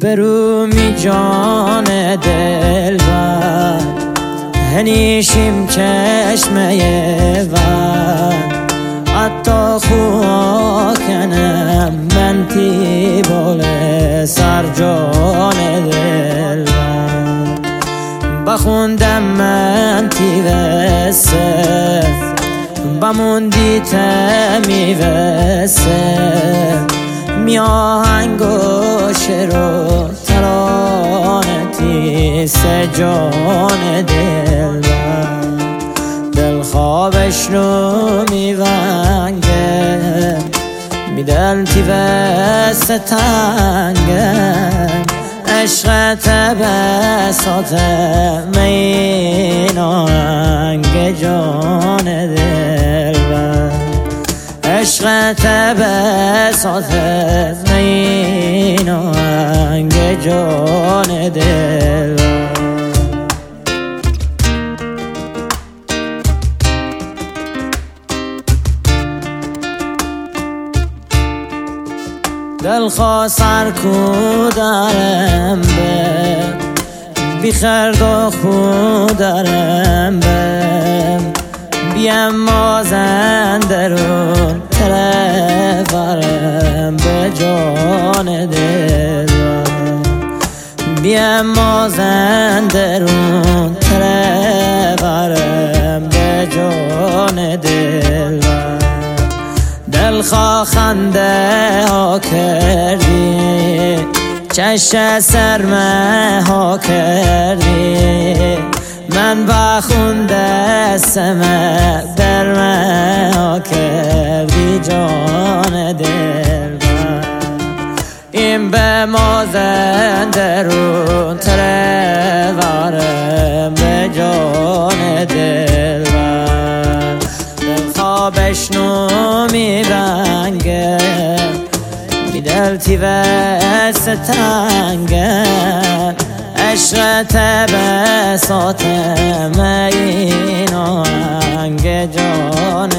برومی جان دلبر هنیشیم چشمه ور حتی خواه کنم من تی بول سر جان دلبر بخوندم من تی وسه بموندی تمی وسه میاهنگ و شعر و ترانتی سه جان دلبر دل خوابش رو میونگه میدل تی وسه تنگه عشقت بساط مینانگ جان دلبر عشقت بساط مینانگ جان دلبر دل خواه سر کودرم به بی خرد و خودرم به بیم مازندرون ترفرم به جان دلبر بیم مازندرون ترفرم به جان دلبر دلخواه خنده ها کردی چشم سرمه ها کردی من بخونده سمه درمه ها کردی جان دلبر این به مازندرون ترورم به جان دلبر دلخواه بشنو میبنگه میدل تی وسه تنگه عشقت بساط مینانگ جان